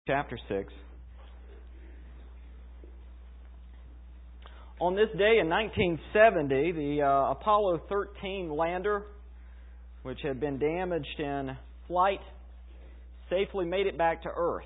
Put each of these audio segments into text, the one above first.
Chapter 6. On this day in 1970, the Apollo 13 lander, which had been damaged in flight, safely made it back to Earth.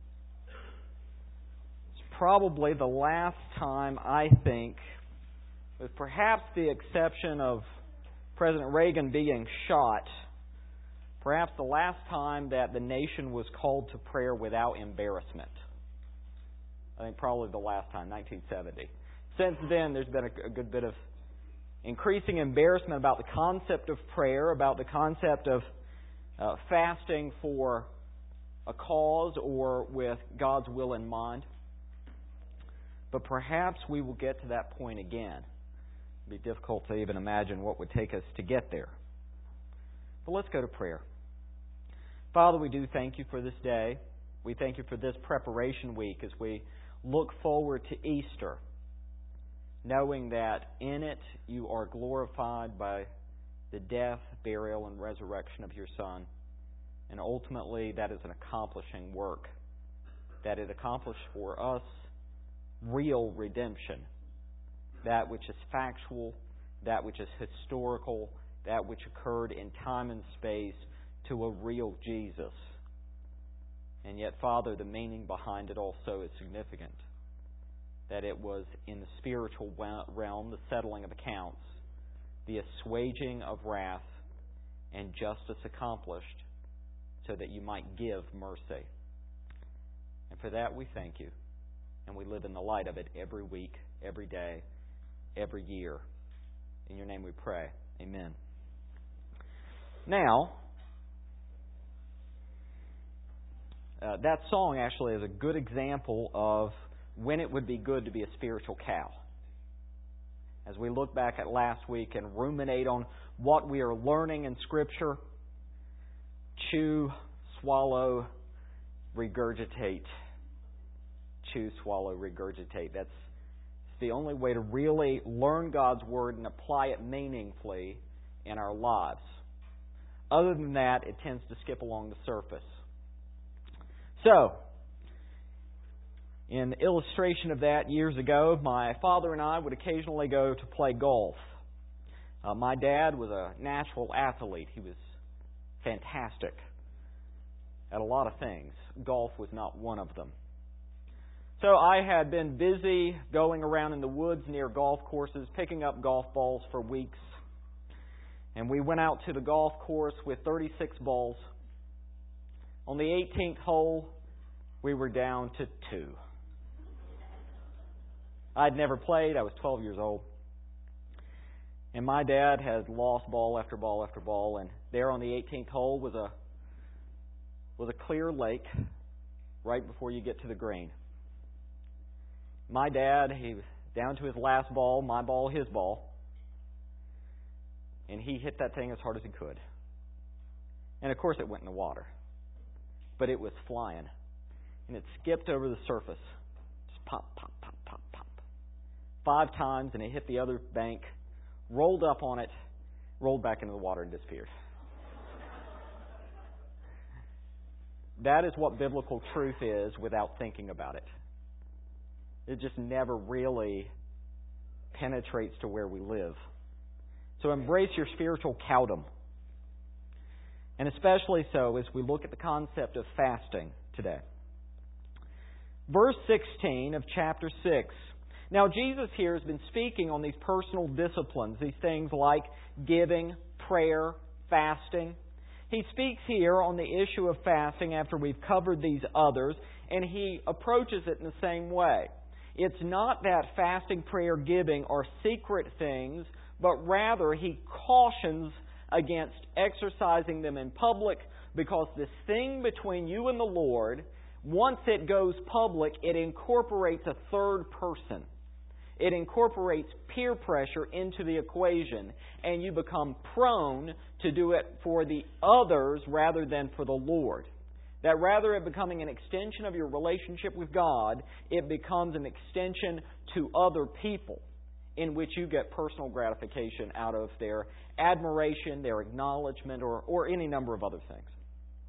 It's probably the last time, I think, with perhaps the exception of President Reagan being shot, perhaps the last time that the nation was called to prayer without embarrassment. I think probably the last time, 1970. Since then, there's been a good bit of increasing embarrassment about the concept of prayer, about the concept of fasting for a cause or with God's will in mind. But perhaps we will get to that point again. It'd be difficult to even imagine what would take us to get there. But let's go to prayer. Father, we do thank you for this day. We thank you for this preparation week as we look forward to Easter, knowing that in it you are glorified by the death, burial, and resurrection of your Son. And ultimately, that is an accomplishing work, that it accomplished for us real redemption, that which is factual, that which is historical, that which occurred in time and space, to a real Jesus. And yet, Father, the meaning behind it also is significant. That it was in the spiritual realm, the settling of accounts, the assuaging of wrath, and justice accomplished, so that you might give mercy. And for that we thank you. And we live in the light of it every week, every day, every year. In your name we pray. Amen. Now, that song actually is a good example of when it would be good to be a spiritual cow. As we look back at last week and ruminate on what we are learning in Scripture, chew, swallow, regurgitate. Chew, swallow, regurgitate. That's the only way to really learn God's Word and apply it meaningfully in our lives. Other than that, it tends to skip along the surface. So, in illustration of that, years ago, my father and I would occasionally go to play golf. My dad was a natural athlete. He was fantastic at a lot of things. Golf was not one of them. So I had been busy going around in the woods near golf courses, picking up golf balls for weeks. And we went out to the golf course with 36 balls. On the 18th hole, we were down to 2. I'd never played. I was 12 years old. And my dad had lost ball after ball after ball. And there on the 18th hole was a clear lake right before you get to the green. My dad, he was down to his last ball, my ball, his ball. And he hit that thing as hard as he could. And of course it went in the water. But it was flying. And it skipped over the surface. Just pop, pop, pop, pop, pop. 5 times, and it hit the other bank, rolled up on it, rolled back into the water and disappeared. That is what biblical truth is without thinking about it. It just never really penetrates to where we live. So embrace your spiritual cowdom. And especially so as we look at the concept of fasting today. Verse 16 of chapter 6. Now Jesus here has been speaking on these personal disciplines, these things like giving, prayer, fasting. He speaks here on the issue of fasting after we've covered these others, and he approaches it in the same way. It's not that fasting, prayer, giving are secret things, but rather he cautions against exercising them in public, because this thing between you and the Lord, once it goes public, it incorporates a third person. It incorporates peer pressure into the equation, and you become prone to do it for the others rather than for the Lord. That rather than becoming an extension of your relationship with God, it becomes an extension to other people, in which you get personal gratification out of their admiration, their acknowledgement, or any number of other things.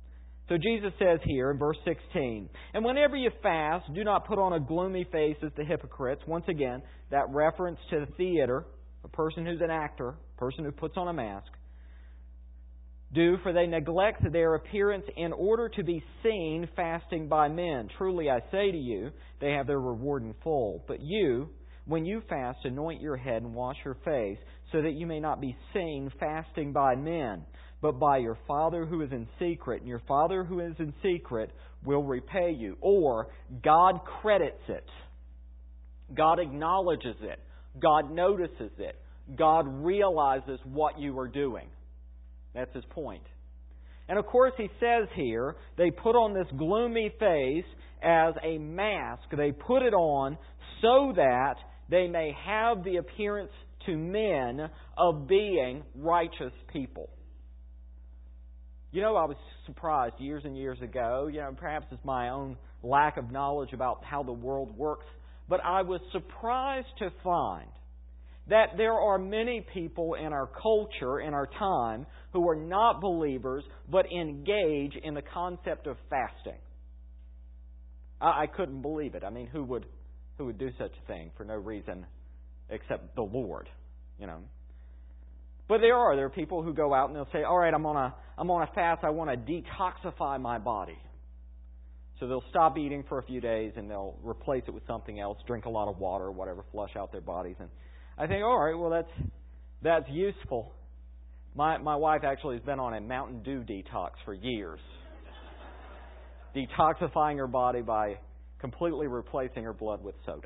So Jesus says here in verse 16, "And whenever you fast, do not put on a gloomy face as the hypocrites." Once again, that reference to the theater, a person who's an actor, a person who puts on a mask. "Do, for they neglect their appearance in order to be seen fasting by men. Truly I say to you, they have their reward in full. But you, when you fast, anoint your head and wash your face, so that you may not be seen fasting by men, but by your Father who is in secret. And your Father who is in secret will repay you." Or, God credits it. God acknowledges it. God notices it. God realizes what you are doing. That's his point. And of course, he says here, they put on this gloomy face as a mask. They put it on so that they may have the appearance to men of being righteous people. You know, I was surprised years and years ago, perhaps it's my own lack of knowledge about how the world works, but I was surprised to find that there are many people in our culture, in our time, who are not believers, but engage in the concept of fasting. I couldn't believe it. I mean, who would do such a thing for no reason except the Lord, But there are people who go out and they'll say, "All right, I'm on a fast. I want to detoxify my body." So they'll stop eating for a few days and they'll replace it with something else, drink a lot of water or whatever, flush out their bodies. And I think, all right, well, that's useful. My wife actually has been on a Mountain Dew detox for years. Detoxifying her body by completely replacing her blood with soda.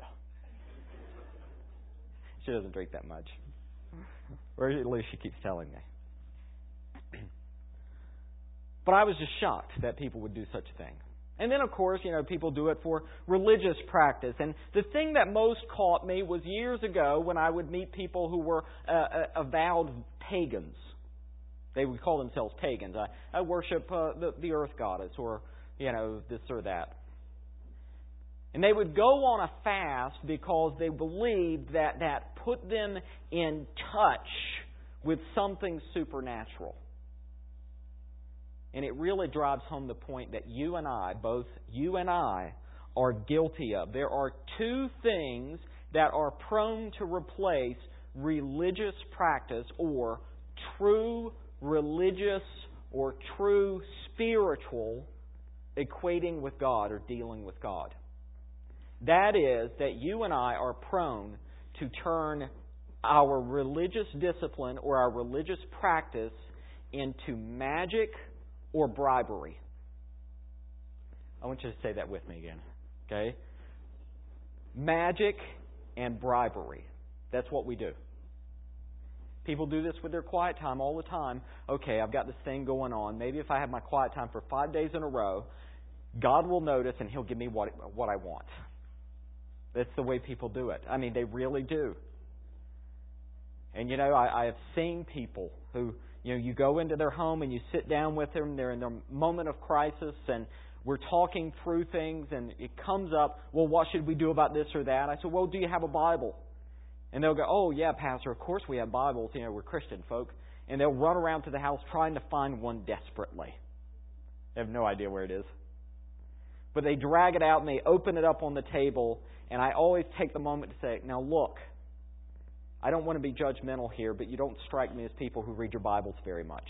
She doesn't drink that much. Or at least she keeps telling me. But I was just shocked that people would do such a thing. And then, of course, people do it for religious practice. And the thing that most caught me was years ago when I would meet people who were avowed pagans. They would call themselves pagans. I worship the earth goddess or, this or that. And they would go on a fast because they believed that put them in touch with something supernatural. And it really drives home the point that you and I, both you and I, are guilty of. There are two things that are prone to replace religious practice or true religious or true spiritual equating with God or dealing with God. That is that you and I are prone to turn our religious discipline or our religious practice into magic or bribery. I want you to say that with me again. Okay? Magic and bribery. That's what we do. People do this with their quiet time all the time. Okay, I've got this thing going on. Maybe if I have my quiet time for 5 days in a row, God will notice and He'll give me what I want. That's the way people do it. I mean, they really do. And I have seen people who, you go into their home and you sit down with them. They're in their moment of crisis and we're talking through things and it comes up, well, what should we do about this or that? I said, well, do you have a Bible? And they'll go, oh, yeah, Pastor, of course we have Bibles. We're Christian folk. And they'll run around to the house trying to find one desperately. They have no idea where it is. But they drag it out and they open it up on the table. And I always take the moment to say, now look, I don't want to be judgmental here, but you don't strike me as people who read your Bibles very much.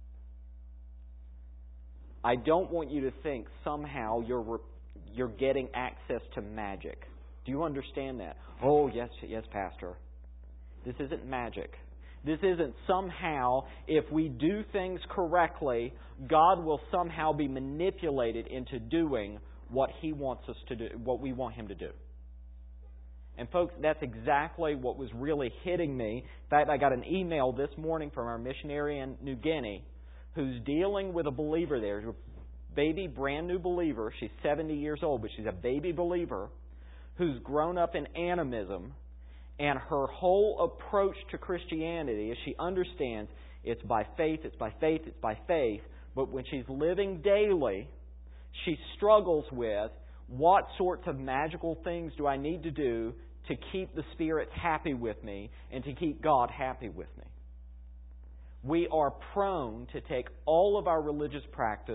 I don't want you to think somehow you're getting access to magic. Do you understand that? Oh, yes, Pastor. This isn't magic. This isn't somehow, if we do things correctly, God will somehow be manipulated into doing what He wants us to do, what we want Him to do. And folks, that's exactly what was really hitting me. In fact, I got an email this morning from our missionary in New Guinea who's dealing with a believer there, a baby, brand new believer. She's 70 years old, but she's a baby believer who's grown up in animism. And her whole approach to Christianity is she understands it's by faith, it's by faith, it's by faith. But when she's living daily, she struggles with what sorts of magical things do I need to do to keep the spirits happy with me and to keep God happy with me. We are prone to take all of our religious practice,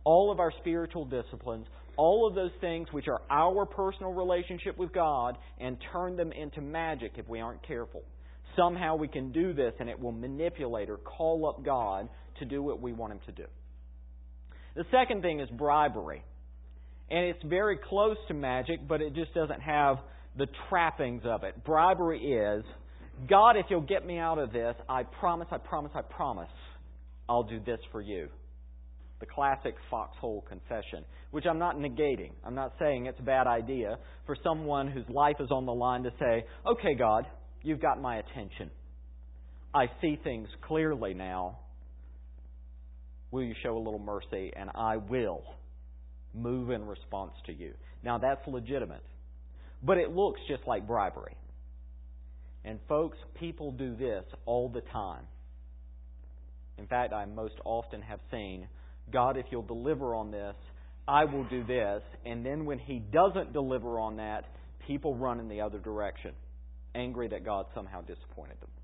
all of our spiritual disciplines, all of those things which are our personal relationship with God, and turn them into magic if we aren't careful. Somehow we can do this and it will manipulate or call up God to do what we want Him to do. The second thing is bribery. And it's very close to magic, but it just doesn't have the trappings of it. Bribery is, God, if you'll get me out of this, I promise, I'll do this for you. The classic foxhole confession, which I'm not negating. I'm not saying it's a bad idea for someone whose life is on the line to say, okay, God, you've got my attention. I see things clearly now. Will you show a little mercy? And I will move in response to you. Now, that's legitimate. But it looks just like bribery. And folks, people do this all the time. In fact, I most often have seen, God, if you'll deliver on this, I will do this. And then when He doesn't deliver on that, people run in the other direction, angry that God somehow disappointed them.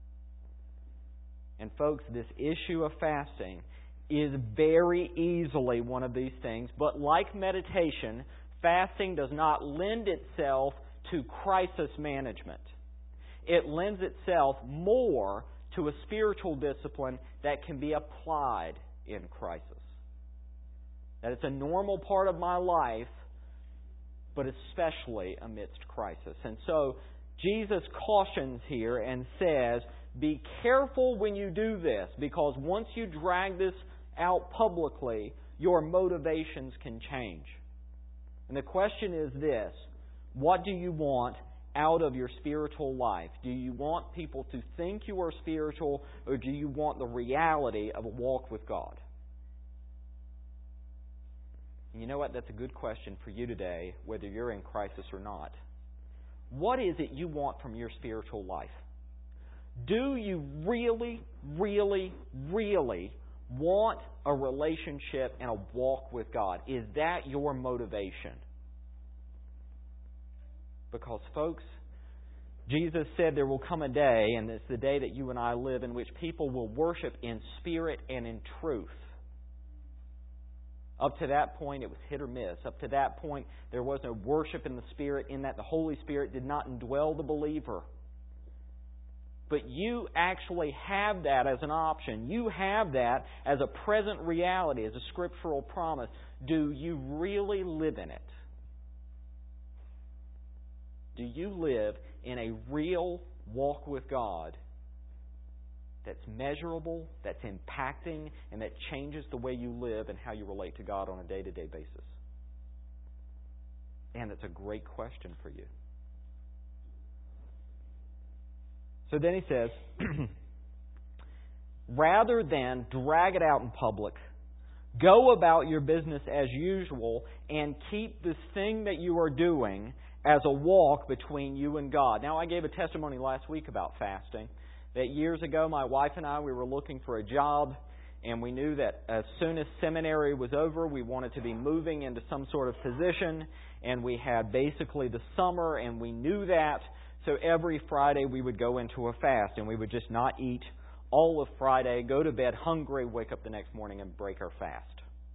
And folks, this issue of fasting is very easily one of these things. But like meditation, fasting does not lend itself to crisis management. It lends itself more to a spiritual discipline that can be applied in crisis. That it's a normal part of my life, but especially amidst crisis. And so Jesus cautions here and says, be careful when you do this, because once you drag this out publicly, your motivations can change. And the question is this: what do you want out of your spiritual life? Do you want people to think you are spiritual, or do you want the reality of a walk with God? And you know what? That's a good question for you today, whether you're in crisis or not. What is it you want from your spiritual life? Do you really, really, really want a relationship and a walk with God? Is that your motivation? Because, folks, Jesus said there will come a day, and it's the day that you and I live, in which people will worship in spirit and in truth. Up to that point, it was hit or miss. Up to that point, there was no worship in the Spirit, in that the Holy Spirit did not indwell the believer. But you actually have that as an option. You have that as a present reality, as a scriptural promise. Do you really live in it? Do you live in a real walk with God that's measurable, that's impacting, and that changes the way you live and how you relate to God on a day-to-day basis? And that's a great question for you. So then he says, rather than drag it out in public, go about your business as usual and keep this thing that you are doing as a walk between you and God. Now, I gave a testimony last week about fasting. That years ago, my wife and I, we were looking for a job, and we knew that as soon as seminary was over, we wanted to be moving into some sort of position, and we had basically the summer, and we knew that. So every Friday we would go into a fast, and we would just not eat all of Friday, go to bed hungry, wake up the next morning and break our fast.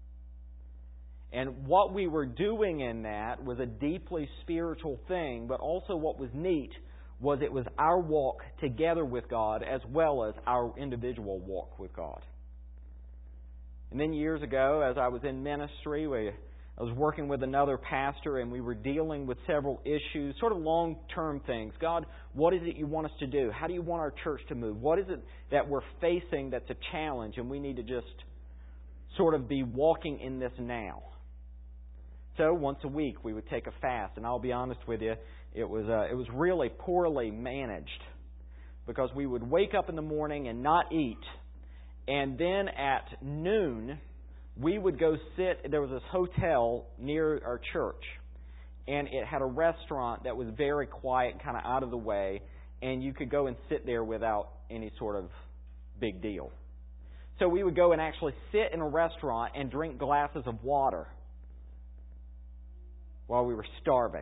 And what we were doing in that was a deeply spiritual thing, but also what was neat was it was our walk together with God as well as our individual walk with God. And then years ago, as I was in ministry, I was working with another pastor, and we were dealing with several issues, sort of long-term things. God, what is it you want us to do? How do you want our church to move? What is it that we're facing that's a challenge, and we need to just sort of be walking in this now? So once a week we would take a fast, and I'll be honest with you, it was really poorly managed, because we would wake up in the morning and not eat, and then at noon we would go sit. There was this hotel near our church, and it had a restaurant that was very quiet, kind of out of the way, and you could go and sit there without any sort of big deal. So we would go and actually sit in a restaurant and drink glasses of water while we were starving,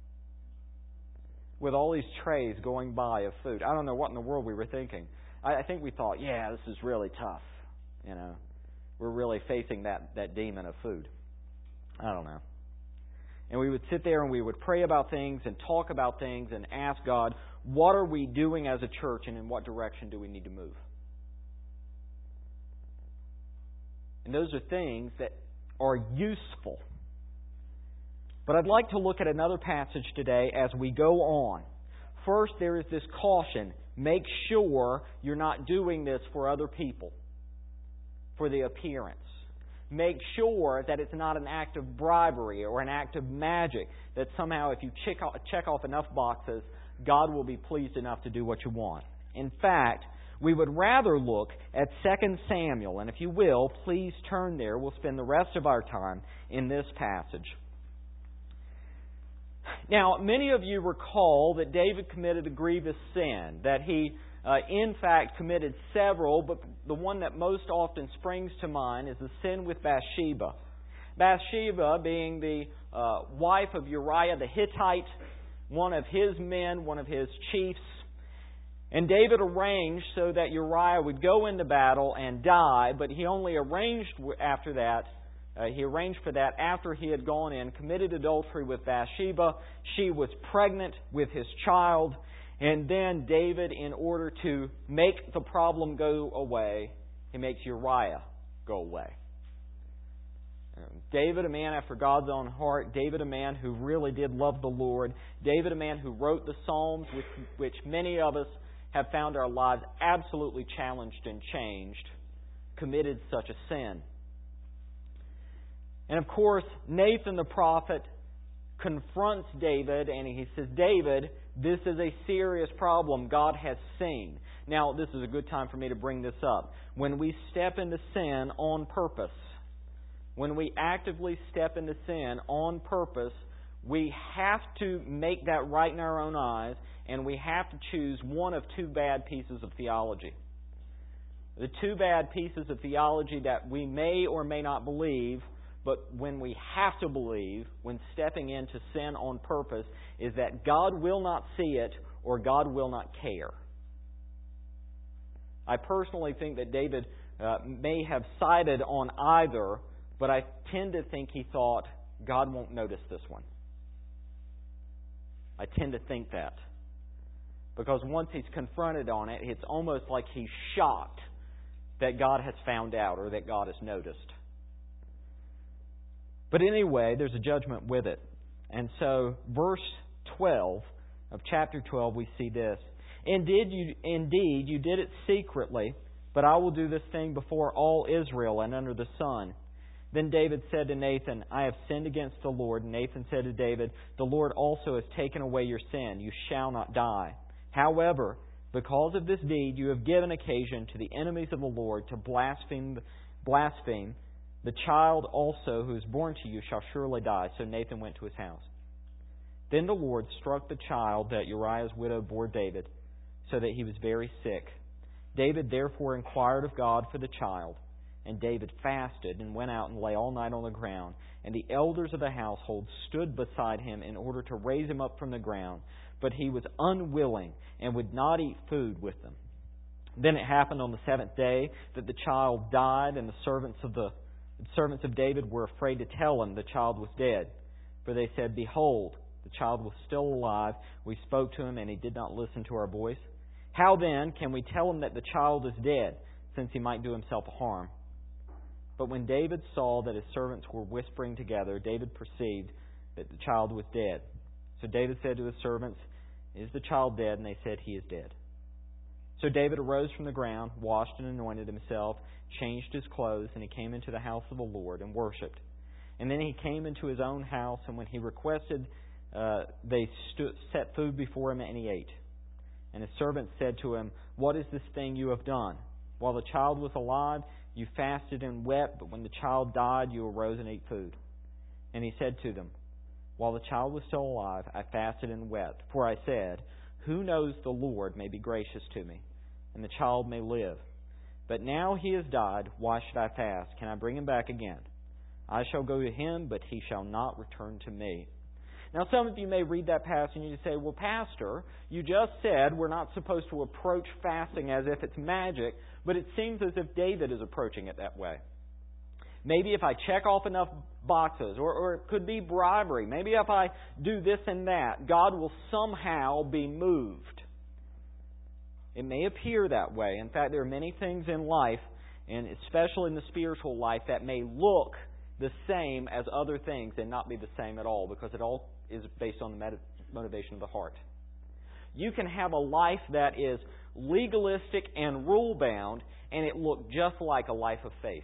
with all these trays going by of food. I don't know what in the world we were thinking. I think we thought, yeah, this is really tough, we're really facing that demon of food. I don't know. And we would sit there and we would pray about things and talk about things and ask God, what are we doing as a church and in what direction do we need to move? And those are things that are useful. But I'd like to look at another passage today as we go on. First, there is this caution. Make sure you're not doing this for other people, for the appearance. Make sure that it's not an act of bribery or an act of magic, that somehow if you check off enough boxes, God will be pleased enough to do what you want. In fact, we would rather look at 2 Samuel, and if you will, please turn there. We'll spend the rest of our time in this passage. Now, many of you recall that David committed a grievous sin, that he in fact committed several, but the one that most often springs to mind is the sin with Bathsheba. Bathsheba being the wife of Uriah the Hittite, one of his men, one of his chiefs. And David arranged so that Uriah would go into battle and die, but he only arranged after that. He arranged for that after he had gone in, committed adultery with Bathsheba. She was pregnant with his child. And then David, in order to make the problem go away, he makes Uriah go away. David, a man after God's own heart. David, a man who really did love the Lord. David, a man who wrote the Psalms, which many of us have found our lives absolutely challenged and changed, committed such a sin. And of course, Nathan the prophet confronts David and he says, David, this is a serious problem God has seen. Now, this is a good time for me to bring this up. When we step into sin on purpose, when we actively step into sin on purpose, we have to make that right in our own eyes, and we have to choose one of two bad pieces of theology. The two bad pieces of theology that we may or may not believe, but when we have to believe, when stepping into sin on purpose, is that God will not see it or God will not care. I personally think that David may have sided on either, but I tend to think he thought, God won't notice this one. I tend to think that. Because once he's confronted on it, it's almost like he's shocked that God has found out or that God has noticed. But anyway, there's a judgment with it. And so, verse 12 of chapter 12, we see this. Indeed, you did it secretly, but I will do this thing before all Israel and under the sun. Then David said to Nathan, I have sinned against the Lord. And Nathan said to David, the Lord also has taken away your sin. You shall not die. However, because of this deed, you have given occasion to the enemies of the Lord to blaspheme. The child also who is born to you shall surely die. So Nathan went to his house. Then the Lord struck the child that Uriah's widow bore David, so that he was very sick. David therefore inquired of God for the child. And David fasted and went out and lay all night on the ground. And the elders of the household stood beside him in order to raise him up from the ground. But he was unwilling and would not eat food with them. Then it happened on the seventh day that the child died, and the servants of David were afraid to tell him the child was dead. For they said, Behold, the child was still alive. We spoke to him, and he did not listen to our voice. How then can we tell him that the child is dead, since he might do himself a harm? But when David saw that his servants were whispering together, David perceived that the child was dead. So David said to his servants, Is the child dead? And they said, He is dead. So David arose from the ground, washed and anointed himself, changed his clothes, and he came into the house of the Lord and worshipped. And then he came into his own house, and when he requested, they set food before him, and he ate. And his servants said to him, What is this thing you have done? While the child was alive, you fasted and wept, but when the child died, you arose and ate food. And he said to them, While the child was still alive, I fasted and wept. For I said, Who knows, the Lord may be gracious to me, and the child may live. But now he has died, why should I fast? Can I bring him back again? I shall go to him, but he shall not return to me. Now, some of you may read that passage and you say, Well, Pastor, you just said we're not supposed to approach fasting as if it's magic, but it seems as if David is approaching it that way. Maybe if I check off enough boxes, or it could be bribery. Maybe if I do this and that, God will somehow be moved. It may appear that way. In fact, there are many things in life, and especially in the spiritual life, that may look the same as other things and not be the same at all, because it all is based on the motivation of the heart. You can have a life that is legalistic and rule-bound, and it look just like a life of faith.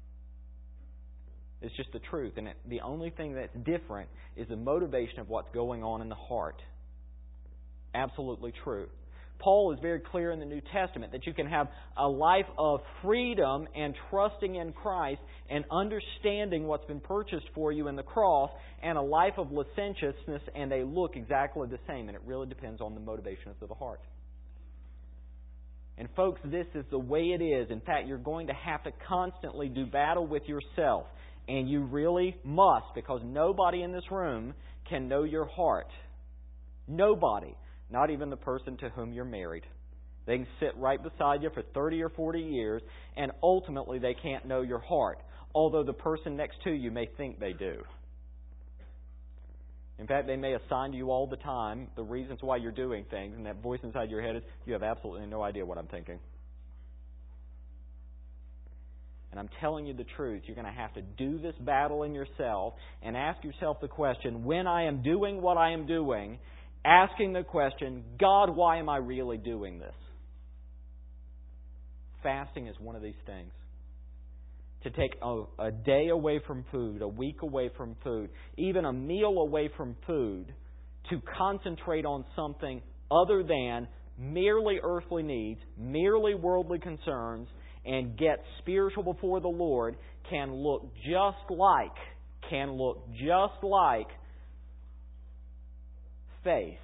It's just the truth. And the only thing that's different is the motivation of what's going on in the heart. Absolutely true. Paul is very clear in the New Testament that you can have a life of freedom and trusting in Christ and understanding what's been purchased for you in the cross, and a life of licentiousness, and they look exactly the same. And it really depends on the motivations of the heart. And folks, this is the way it is. In fact, you're going to have to constantly do battle with yourself. And you really must, because nobody in this room can know your heart. Nobody. Not even the person to whom you're married. They can sit right beside you for 30 or 40 years, and ultimately they can't know your heart, although the person next to you may think they do. In fact, they may assign to you all the time the reasons why you're doing things, and that voice inside your head is, you have absolutely no idea what I'm thinking. And I'm telling you the truth, you're going to have to do this battle in yourself and ask yourself the question, when I am doing what I am doing, asking the question, God, why am I really doing this? Fasting is one of these things. To take a day away from food, a week away from food, even a meal away from food, to concentrate on something other than merely earthly needs, merely worldly concerns, and get spiritual before the Lord, can look just like faith,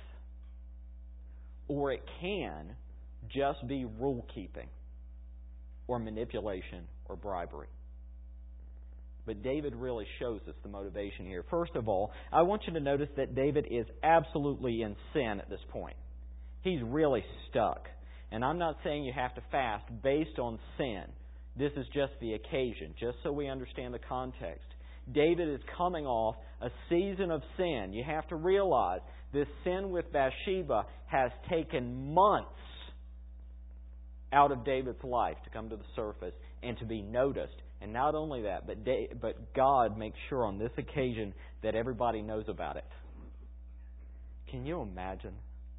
or it can just be rule-keeping or manipulation or bribery. But David really shows us the motivation here. First of all, I want you to notice that David is absolutely in sin at this point. He's really stuck. And I'm not saying you have to fast based on sin. This is just the occasion, just so we understand the context. David is coming off a season of sin. You have to realize this sin with Bathsheba has taken months out of David's life to come to the surface and to be noticed. And not only that, but God makes sure on this occasion that everybody knows about it. Can you imagine?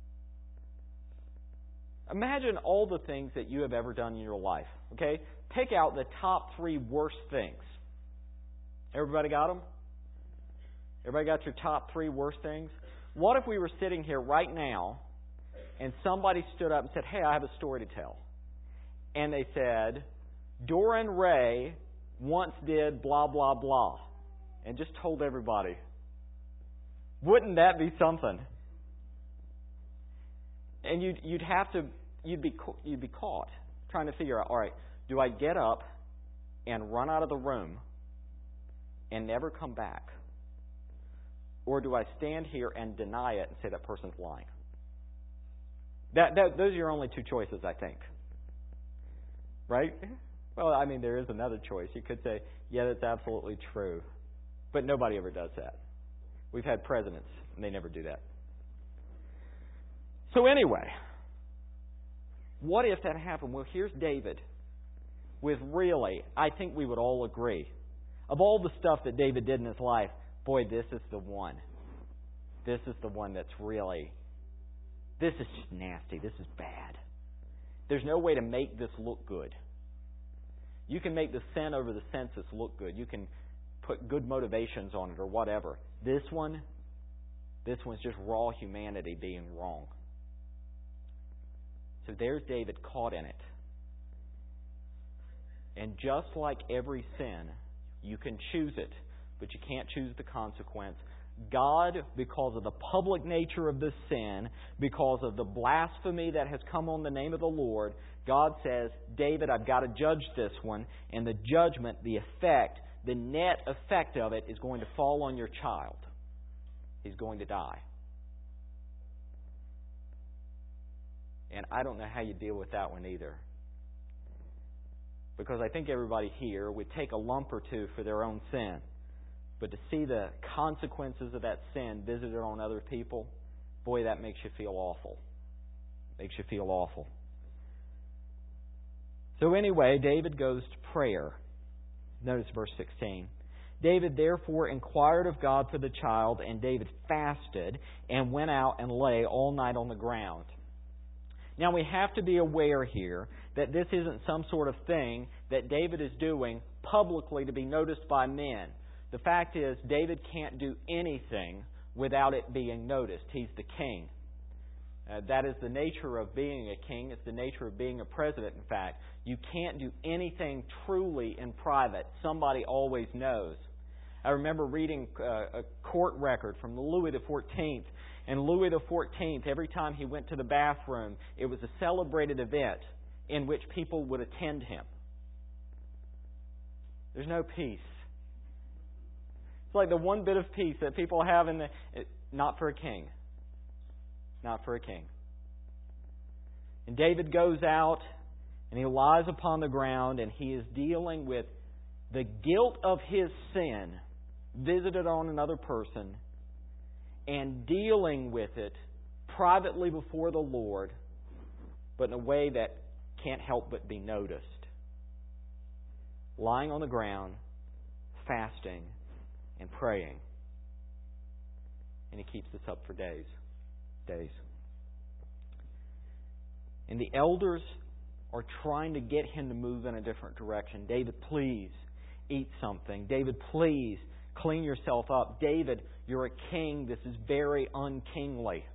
Imagine all the things that you have ever done in your life. Okay? Pick out the top 3 worst things. Everybody got them? Everybody got your top 3 worst things? What if we were sitting here right now and somebody stood up and said, hey, I have a story to tell. And they said, Doran Ray once did blah, blah, blah. And just told everybody. Wouldn't that be something? And you'd be caught trying to figure out, all right, do I get up and run out of the room and never come back? Or do I stand here and deny it and say that person's lying? Those are your only 2 choices, I think. Right? Well, I mean, there is another choice. You could say, yeah, that's absolutely true. But nobody ever does that. We've had presidents, and they never do that. So anyway, what if that happened? Well, here's David with really, I think we would all agree, of all the stuff that David did in his life, boy, this is the one. This is the one that's really, this is just nasty. This is bad. There's no way to make this look good. You can make the sin over the census look good. You can put good motivations on it or whatever. This one's just raw humanity being wrong. So there's David caught in it. And just like every sin, you can choose it, but you can't choose the consequence. God, because of the public nature of this sin, because of the blasphemy that has come on the name of the Lord, God says, David, I've got to judge this one, and the judgment, the effect, the net effect of it is going to fall on your child. He's going to die. And I don't know how you deal with that one either. because I think everybody here would take a lump or two for their own sin. But to see the consequences of that sin visited on other people, boy, that makes you feel awful. Makes you feel awful. So anyway, David goes to prayer. Notice verse 16. David therefore inquired of God for the child, and David fasted and went out and lay all night on the ground. Now we have to be aware here that this isn't some sort of thing that David is doing publicly to be noticed by men. The fact is, David can't do anything without it being noticed. He's the king. That is the nature of being a king. It's the nature of being a president, in fact. You can't do anything truly in private. Somebody always knows. I remember reading a court record from Louis XIV. And Louis XIV, every time he went to the bathroom, it was a celebrated event in which people would attend him. There's no peace. It's like the one bit of peace that people have not for a king. Not for a king. And David goes out and he lies upon the ground and he is dealing with the guilt of his sin visited on another person and dealing with it privately before the Lord, but in a way that can't help but be noticed. Lying on the ground, fasting, and praying. And he keeps this up for days. And the elders are trying to get him to move in a different direction. David, please eat something. David, please clean yourself up. David, you're a king. This is very unkingly.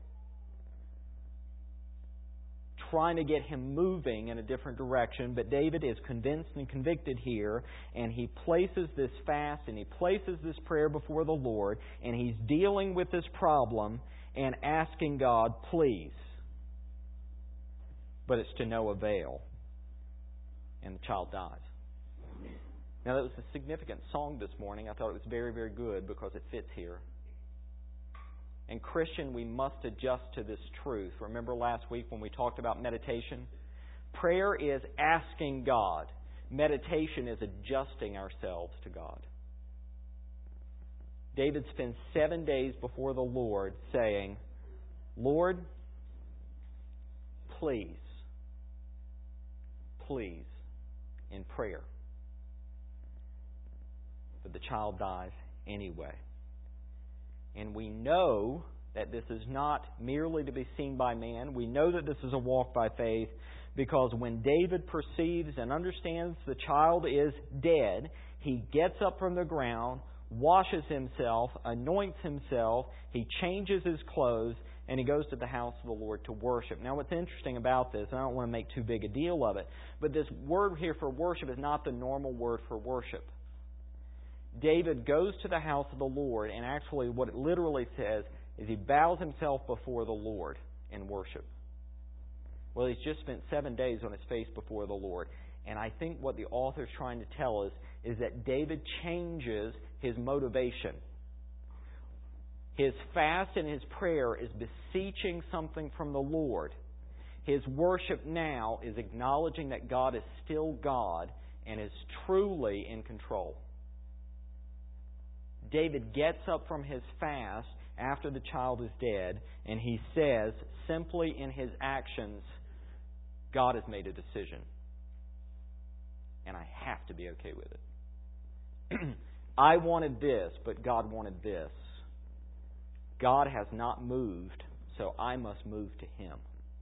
Trying to get him moving in a different direction, but David is convinced and convicted here, and he places this fast and he places this prayer before the Lord, and he's dealing with this problem and asking God, please. But it's to no avail. And the child dies. Now that was a significant song this morning. I thought it was very, very good because it fits here. And Christian, we must adjust to this truth. Remember last week when we talked about meditation? Prayer is asking God. Meditation is adjusting ourselves to God. David spends 7 days before the Lord saying, Lord, please, in prayer. But the child dies anyway. And we know that this is not merely to be seen by man. We know that this is a walk by faith because when David perceives and understands the child is dead, he gets up from the ground, washes himself, anoints himself, he changes his clothes, and he goes to the house of the Lord to worship. Now what's interesting about this, and I don't want to make too big a deal of it, but this word here for worship is not the normal word for worship. David goes to the house of the Lord, and actually what it literally says is he bows himself before the Lord in worship. Well, he's just spent 7 days on his face before the Lord. And I think what the author is trying to tell us is that David changes his motivation. His fast and his prayer is beseeching something from the Lord. His worship now is acknowledging that God is still God and is truly in control. David gets up from his fast after the child is dead, and he says, simply in his actions, God has made a decision. And I have to be okay with it. I wanted this, but God wanted this. God has not moved, so I must move to Him.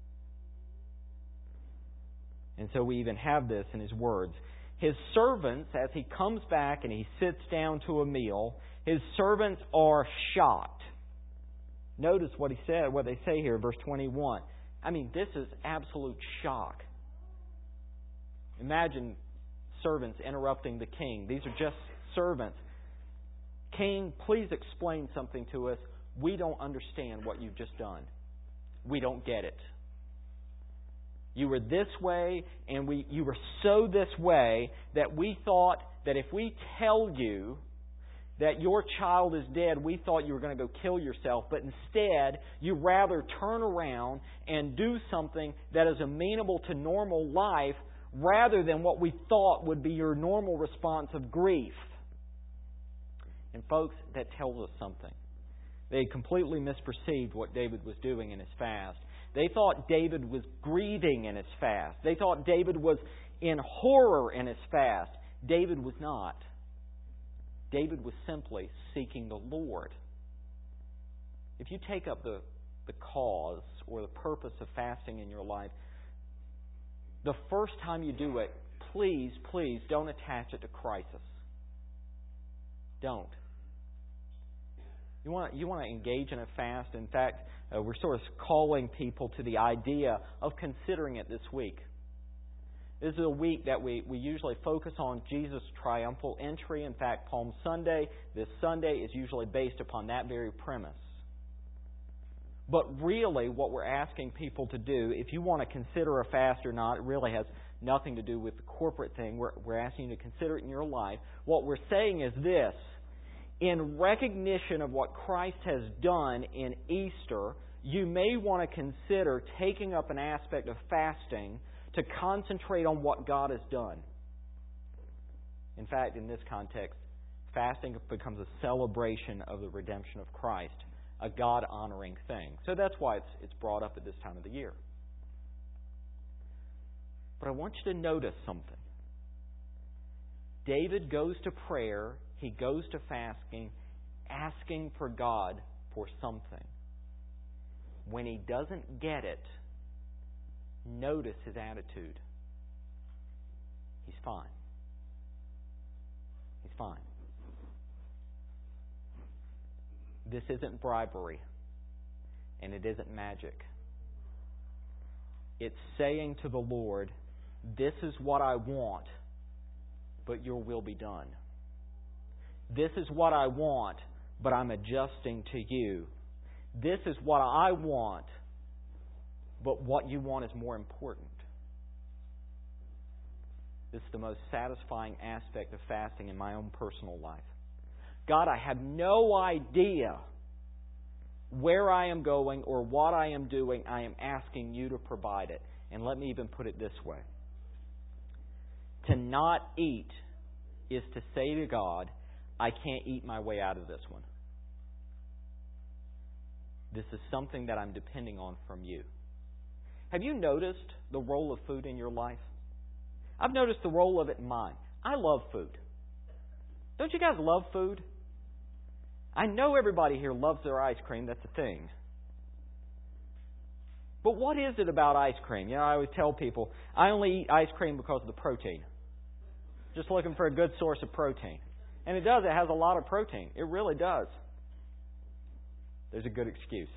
And so we even have this in his words. His servants, as he comes back and he sits down to a meal, his servants are shocked. Notice what he said, what they say here, verse 21. I mean, this is absolute shock. Imagine servants interrupting the king. These are just servants. King, please explain something to us. We don't understand what you've just done. We don't get it. You were this way, and you were so this way that we thought that if we tell you that your child is dead, we thought you were going to go kill yourself. But instead, you rather turn around and do something that is amenable to normal life rather than what we thought would be your normal response of grief. And folks, that tells us something. They completely misperceived what David was doing in his fast. They thought David was grieving in his fast. They thought David was in horror in his fast. David was not. David was simply seeking the Lord. If you take up the cause or the purpose of fasting in your life, the first time you do it, please don't attach it to crisis. Don't. You want to engage in a fast. In fact, we're sort of calling people to the idea of considering it this week. This is a week that we usually focus on Jesus' triumphal entry. In fact, Palm Sunday, this Sunday, is usually based upon that very premise. But really, what we're asking people to do, if you want to consider a fast or not, it really has nothing to do with the corporate thing. We're asking you to consider it in your life. What we're saying is this. In recognition of what Christ has done in Easter, you may want to consider taking up an aspect of fasting to concentrate on what God has done. In fact, in this context, fasting becomes a celebration of the redemption of Christ, a God-honoring thing. So that's why it's brought up at this time of the year. But I want you to notice something. David goes to prayer, he goes to fasting, asking for God for something. When he doesn't get it, notice his attitude. He's fine. He's fine. This isn't bribery, and it isn't magic. It's saying to the Lord, this is what I want, but your will be done. This is what I want, but I'm adjusting to you. This is what I want, but what you want is more important. This is the most satisfying aspect of fasting in my own personal life. God, I have no idea where I am going or what I am doing. I am asking you to provide it. And let me even put it this way. To not eat is to say to God, I can't eat my way out of this one. This is something that I'm depending on from you. Have you noticed the role of food in your life? I've noticed the role of it in mine. I love food. Don't you guys love food? I know everybody here loves their ice cream. That's a thing. But what is it about ice cream? I always tell people, I only eat ice cream because of the protein. Just looking for a good source of protein. And it does. It has a lot of protein. It really does. There's a good excuse.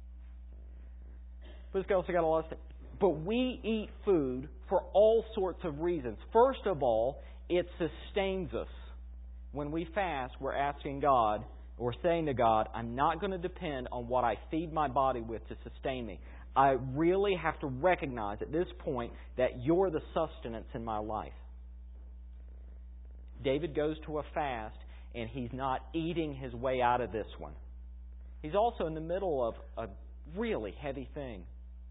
But it's also got a lot of stuff. But we eat food for all sorts of reasons. First of all, it sustains us. When we fast, we're asking God, or saying to God, I'm not going to depend on what I feed my body with to sustain me. I really have to recognize at this point that you're the sustenance in my life. David goes to a fast, and he's not eating his way out of this one. He's also in the middle of a really heavy thing.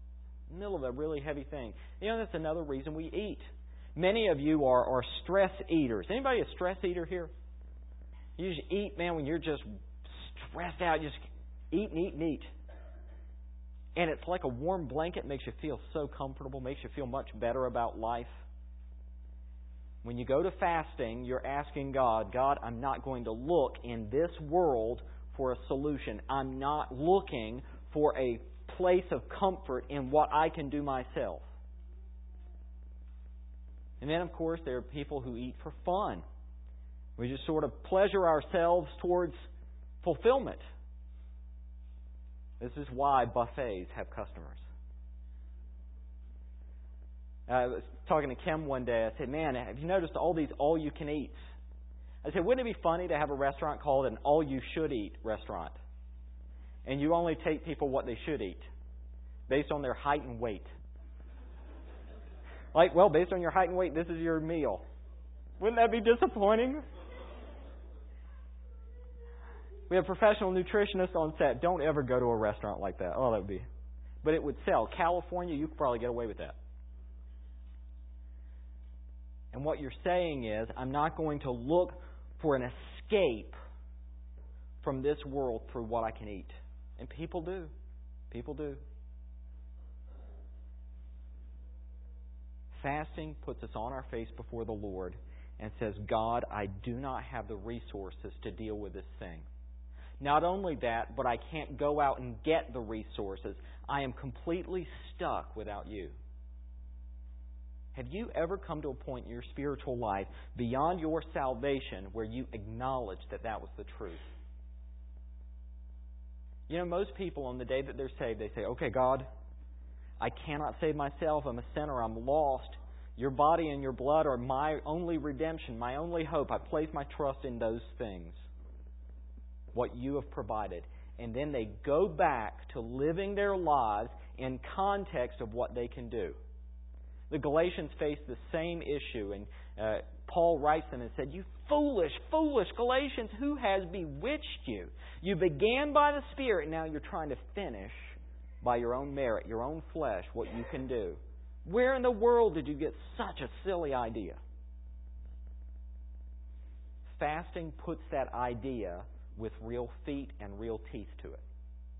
That's another reason we eat. Many of you are stress eaters. Anybody a stress eater here? You just eat, man, when you're just stressed out. You just eat and eat and eat. And it's like a warm blanket. Makes you feel so comfortable. Makes you feel much better about life. When you go to fasting, you're asking God, I'm not going to look in this world for a solution. I'm not looking for a place of comfort in what I can do myself. And then, of course, there are people who eat for fun. We just sort of pleasure ourselves towards fulfillment. This is why buffets have customers. I was talking to Kim one day. I said, man, have you noticed all these all-you-can-eats? I said, wouldn't it be funny to have a restaurant called an all-you-should-eat restaurant? And you only take people what they should eat based on their height and weight. Based on your height and weight, this is your meal. Wouldn't that be disappointing? We have professional nutritionists on set. Don't ever go to a restaurant like that. Oh, that would be. But it would sell. California, you could probably get away with that. And what you're saying is, I'm not going to look for an escape from this world through what I can eat. And people do. People do. Fasting puts us on our face before the Lord and says, God, I do not have the resources to deal with this thing. Not only that, but I can't go out and get the resources. I am completely stuck without You. Have you ever come to a point in your spiritual life beyond your salvation where you acknowledge that that was the truth? You know, most people on the day that they're saved, they say, okay, God, I cannot save myself. I'm a sinner. I'm lost. Your body and Your blood are my only redemption, my only hope. I place my trust in those things, what You have provided. And then they go back to living their lives in context of what they can do. The Galatians faced the same issue, and Paul writes them and said, You foolish, foolish Galatians, who has bewitched you? You began by the Spirit, now you're trying to finish by your own merit, your own flesh, what you can do. Where in the world did you get such a silly idea? Fasting puts that idea with real feet and real teeth to it.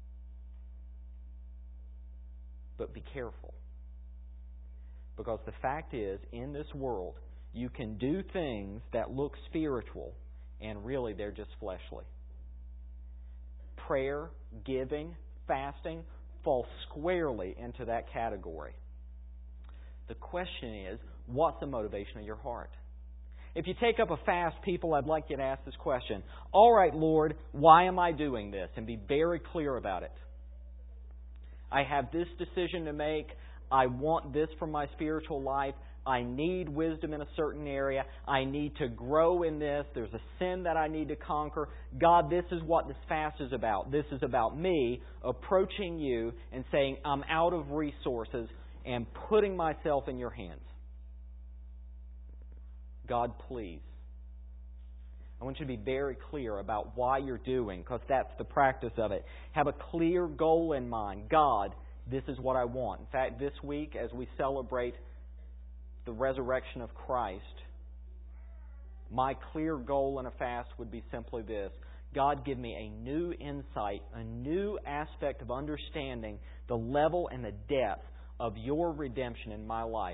But be careful. Because the fact is, in this world, you can do things that look spiritual, and really they're just fleshly. Prayer, giving, fasting fall squarely into that category. The question is, what's the motivation of your heart? If you take up a fast, people, I'd like you to ask this question. All right, Lord, why am I doing this? And be very clear about it. I have this decision to make. I want this from my spiritual life. I need wisdom in a certain area. I need to grow in this. There's a sin that I need to conquer. God, this is what this fast is about. This is about me approaching You and saying, I'm out of resources and putting myself in Your hands. God, please. I want you to be very clear about why you're doing, because that's the practice of it. Have a clear goal in mind. God, this is what I want. In fact, this week, as we celebrate the resurrection of Christ, my clear goal in a fast would be simply this. God, give me a new insight, a new aspect of understanding the level and the depth of Your redemption in my life.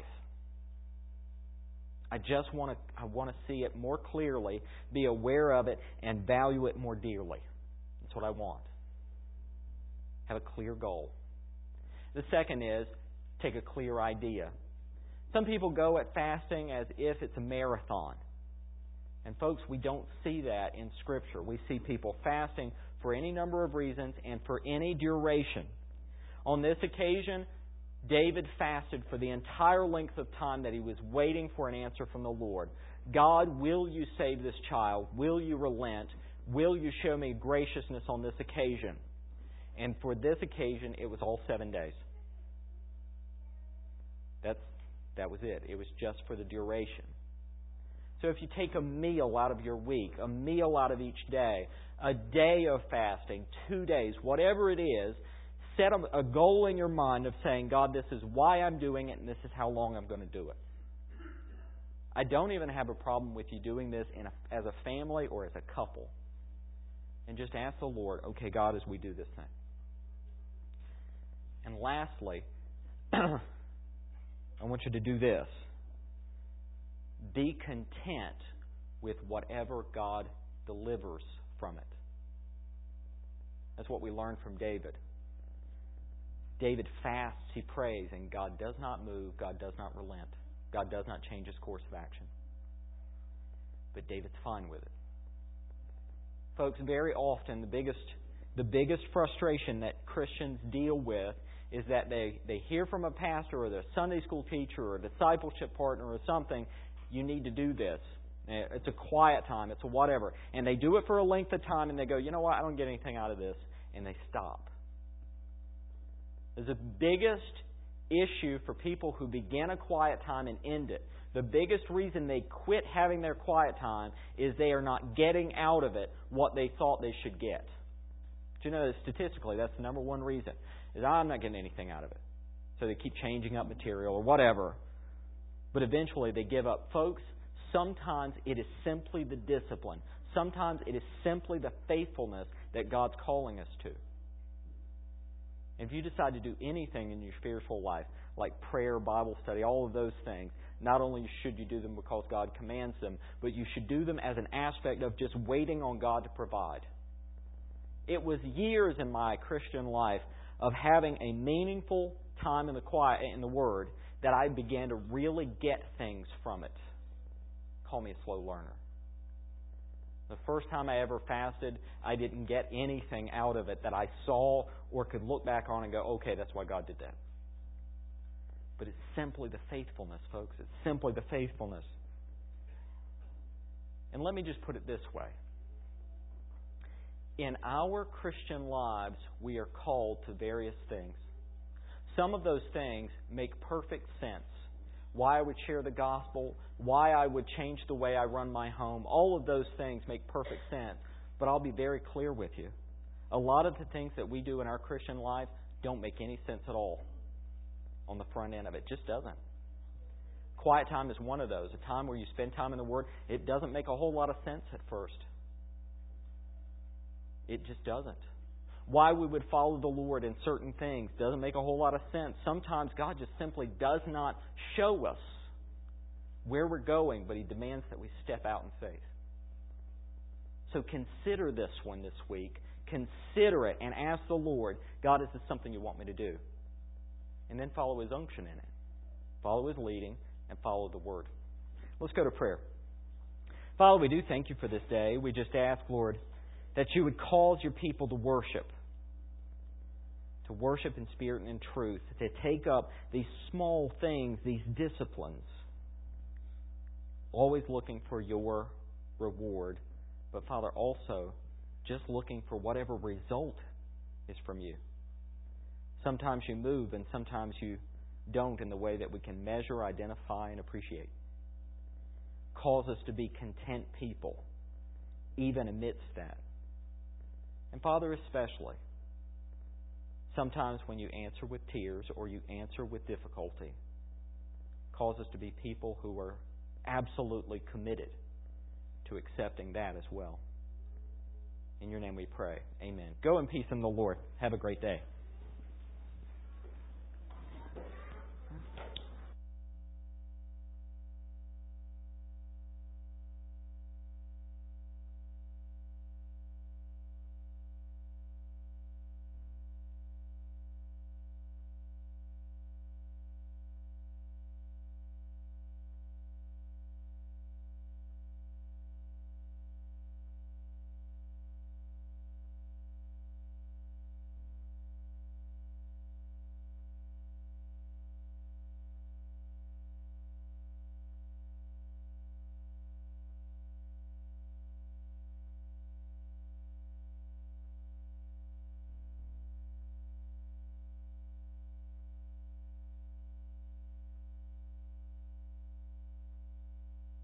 I want to see it more clearly, be aware of it, and value it more dearly. That's what I want. Have a clear goal. The second is, take a clear idea. Some people go at fasting as if it's a marathon. And folks, we don't see that in Scripture. We see people fasting for any number of reasons and for any duration. On this occasion, David fasted for the entire length of time that he was waiting for an answer from the Lord. God, will You save this child? Will You relent? Will You show me graciousness on this occasion? And for this occasion, it was all 7 days. That was it. It was just for the duration. So if you take a meal out of your week, a meal out of each day, a day of fasting, 2 days, whatever it is, set a goal in your mind of saying, God, this is why I'm doing it and this is how long I'm going to do it. I don't even have a problem with you doing this as a family or as a couple. And just ask the Lord, okay, God, as we do this thing. And lastly, I want you to do this. Be content with whatever God delivers from it. That's what we learned from David. David fasts, he prays, and God does not move, God does not relent. God does not change His course of action. But David's fine with it. Folks, very often the biggest frustration that Christians deal with is that they hear from a pastor or the Sunday school teacher or a discipleship partner or something, you need to do this. It's a quiet time, it's a whatever. And they do it for a length of time and they go, you know what, I don't get anything out of this. And they stop. The biggest issue for people who begin a quiet time and end it, the biggest reason they quit having their quiet time is they are not getting out of it what they thought they should get. But you know, statistically, that's the number one reason, is I'm not getting anything out of it. So they keep changing up material or whatever. but eventually they give up. Folks, sometimes it is simply the discipline. Sometimes it is simply the faithfulness that God's calling us to. If you decide to do anything in your spiritual life, like prayer, Bible study, all of those things, not only should you do them because God commands them, but you should do them as an aspect of just waiting on God to provide. It was years in my Christian life of having a meaningful time in the Word that I began to really get things from it. Call me a slow learner. The first time I ever fasted, I didn't get anything out of it that I saw or could look back on and go, okay, that's why God did that. But it's simply the faithfulness, folks. It's simply the faithfulness. And let me just put it this way. In our Christian lives, we are called to various things. Some of those things make perfect sense. Why I would share the gospel, why I would change the way I run my home, all of those things make perfect sense. But I'll be very clear with you. A lot of the things that we do in our Christian life don't make any sense at all on the front end of it. It just doesn't. Quiet time is one of those. A time where you spend time in the Word. It doesn't make a whole lot of sense at first. It just doesn't. Why we would follow the Lord in certain things doesn't make a whole lot of sense. Sometimes God just simply does not show us where we're going, but He demands that we step out in faith. So consider this one this week. Consider it and ask the Lord, God, is this something you want me to do? And then follow His unction in it. Follow His leading and follow the Word. Let's go to prayer. Father, we do thank You for this day. We just ask, Lord, that You would cause Your people to worship in spirit and in truth, to take up these small things, these disciplines, always looking for Your reward, but Father, also just looking for whatever result is from You. Sometimes You move and sometimes You don't in the way that we can measure, identify, and appreciate. Cause us to be content people, even amidst that. And Father, especially, sometimes when You answer with tears or You answer with difficulty, cause us to be people who are absolutely committed to accepting that as well. In Your name we pray. Amen. Go in peace in the Lord. Have a great day.